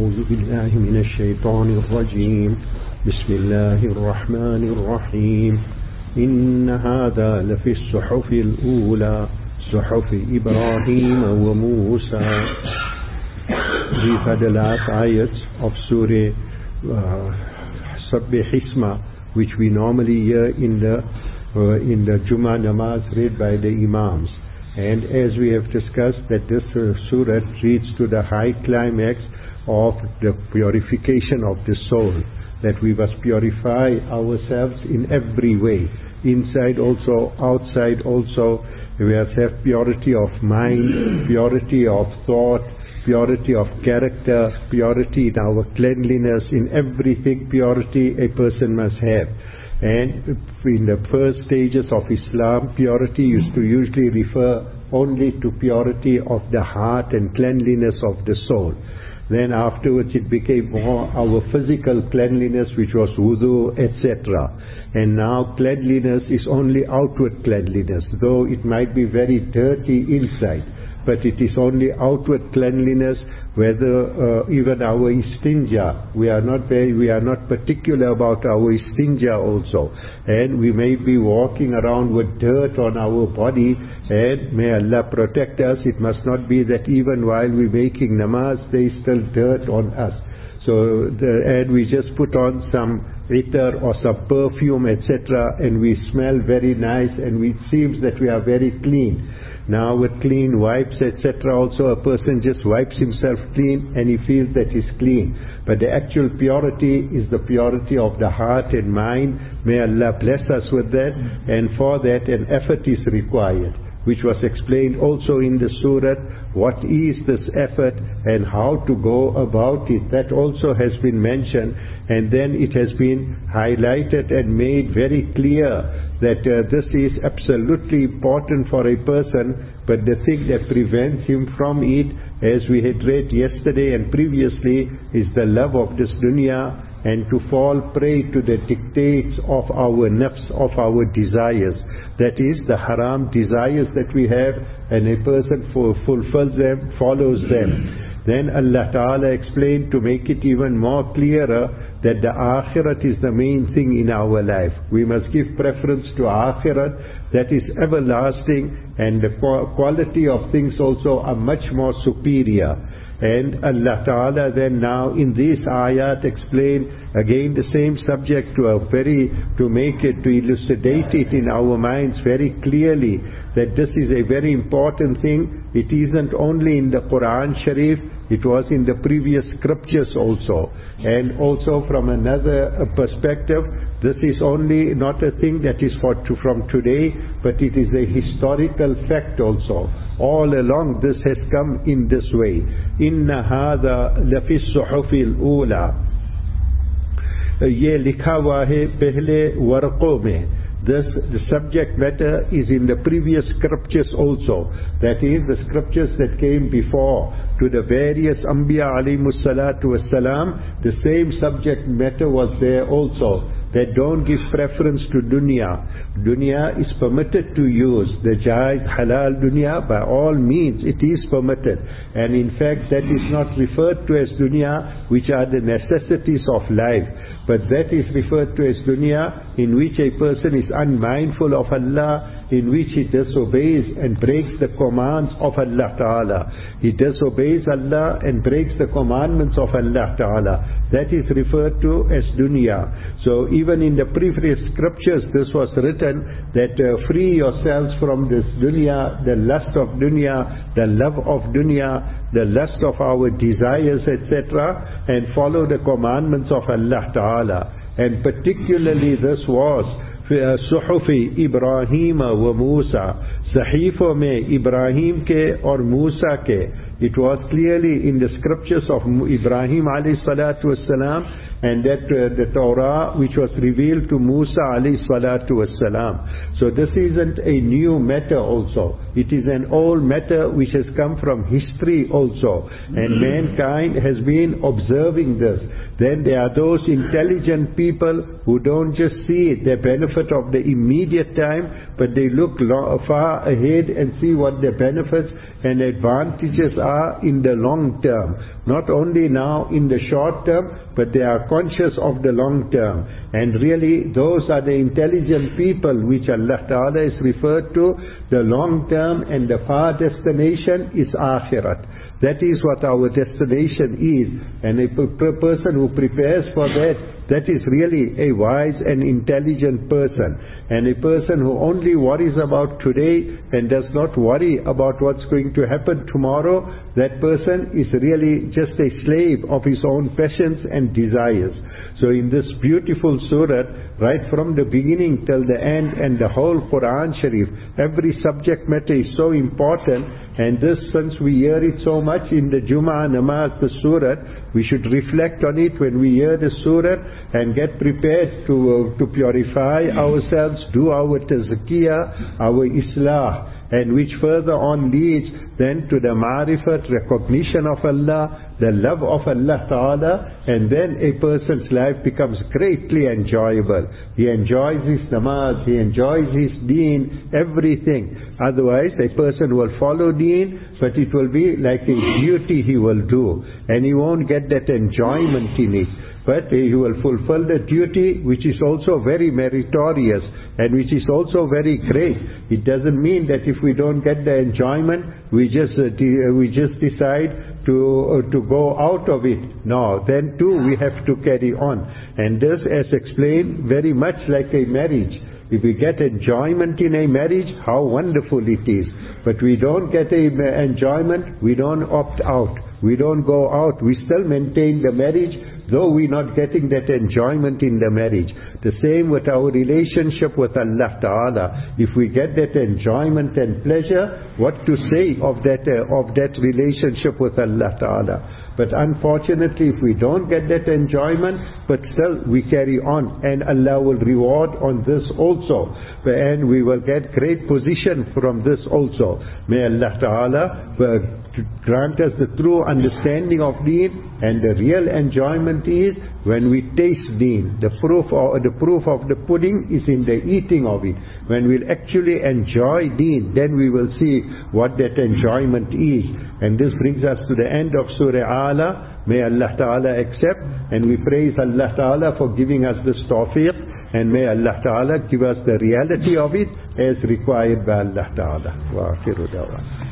أعوذ بالله من الشيطان الرجيم بسم الله الرحمن الرحيم إن هذا لفي الصحف الأولى صحف إبراهيم وموسى. We've had the last ayats of Surah Sabbih Hisma, which we normally hear in the Jummah namaz read by the Imams. And as we have discussed, that this surah reads to the high climax of the purification of the soul, that we must purify ourselves in every way, inside also, outside also. We must have purity of mind, purity of thought, purity of character, purity in our cleanliness, in everything purity a person must have. And in the first stages of Islam, purity used to usually refer only to purity of the heart and cleanliness of the soul. Then afterwards it became more our physical cleanliness, which was wudu, etc. And now cleanliness is only outward cleanliness, though it might be very dirty inside. But it is only outward cleanliness, whether even our istinja, we are not particular about our istinja also. And we may be walking around with dirt on our body, and may Allah protect us. It must not be that even while we're making namaz, there is still dirt on us. So, and we just put on some itar or some perfume, etc., and we smell very nice, and it seems that we are very clean. Now with clean wipes, etc., also a person just wipes himself clean and he feels that he's clean. But the actual purity is the purity of the heart and mind. May Allah bless us with that. And for that an effort is required, which was explained also in the surah. What is this effort and how to go about it? That also has been mentioned, and then it has been highlighted and made very clear that this is absolutely important for a person, but the thing that prevents him from it, as we had read yesterday and previously, is the love of this dunya, and to fall prey to the dictates of our nafs, of our desires. That is the haram desires that we have, and a person fulfills them, follows them. Then Allah Ta'ala explained, to make it even more clearer, that the akhirat is the main thing in our life. We must give preference to akhirat, that is everlasting, and the quality of things also are much more superior. And Allah Ta'ala then now in this ayat explain again the same subject to elucidate it in our minds very clearly, that this is a very important thing. It isn't only in the Quran Sharif, it was in the previous scriptures also. And also from another perspective, this is only not a thing that is from today, but it is a historical fact also. All along this has come in this way. Inna hadha lafi suhufil ula. Ye likha hua hai pehle warqo mein. The subject matter is in the previous scriptures also. That is, the scriptures that came before to the various Anbiya alayhimus salatu wassalam, the same subject matter was there also. That don't give preference to dunya. Dunya is permitted to use. The jaiz, halal dunya, by all means it is permitted. And in fact that is not referred to as dunya, which are the necessities of life. But that is referred to as dunya in which a person is unmindful of Allah, in which he disobeys and breaks the commands of Allah Ta'ala. He disobeys Allah and breaks the commandments of Allah Ta'ala. That is referred to as dunya. So even in the previous scriptures this was written that free yourselves from this dunya, the lust of dunya, the love of dunya, the lust of our desires, etc., and follow the commandments of Allah Ta'ala. And particularly this was Suhufi Ibrahim wa Musa, Sahifo mein Ibrahim ke aur Musa ke. It was clearly in the scriptures of Ibrahim alayhi salatu wassalam, and that the Torah which was revealed to Musa alayhi salatu wassalam. So this isn't a new matter also. It is an old matter which has come from history also. And mankind has been observing this, Then there are those intelligent people who don't just see the benefit of the immediate time, but they look far ahead and see what the benefits and advantages are in the long term. Not only now in the short term, but they are conscious of the long term. And really, those are the intelligent people which Allah Ta'ala is referred to. The long term and the far destination is Akhirat. That is what our destination is. And a person who prepares for that, that is really a wise and intelligent person. And a person who only worries about today and does not worry about what's going to happen tomorrow, that person is really just a slave of his own passions and desires. So in this beautiful surah, right from the beginning till the end, and the whole Quran Sharif, every subject matter is so important. And this, since we hear it so much in the Jum'ah Namaz, the surah, we should reflect on it when we hear the surah and get prepared to purify ourselves, do our tazkiyah, our islah, and which further on leads then to the ma'rifat, recognition of Allah, the love of Allah Ta'ala, and then a person's life becomes greatly enjoyable. He enjoys his namaz, he enjoys his deen, everything. Otherwise, a person will follow deen, but it will be like a duty he will do, and he won't get that enjoyment in it. But he will fulfill the duty, which is also very meritorious and which is also very great. It doesn't mean that if we don't get the enjoyment, we just decide to go out of it. No, then too we have to carry on. And this, as explained, very much like a marriage. If we get enjoyment in a marriage, how wonderful it is. But we don't get enjoyment, we don't opt out. We don't go out. We still maintain the marriage, though we're not getting that enjoyment in the marriage. The same with our relationship with Allah Ta'ala. If we get that enjoyment and pleasure, what to say of that relationship with Allah Ta'ala? But unfortunately, if we don't get that enjoyment, but still we carry on, and Allah will reward on this also, and we will get great position from this also. May Allah Ta'ala grant us the true understanding of deen, and the real enjoyment is when we taste deen. The proof of the pudding is in the eating of it. When we'll actually enjoy deen, then we will see what that enjoyment is. And this brings us to the end of Surah Ala. May Allah Ta'ala accept, and we praise Allah Ta'ala for giving us this tawfiq, and may Allah Ta'ala give us the reality of it as required by Allah Ta'ala. Wa akhiru da'wana.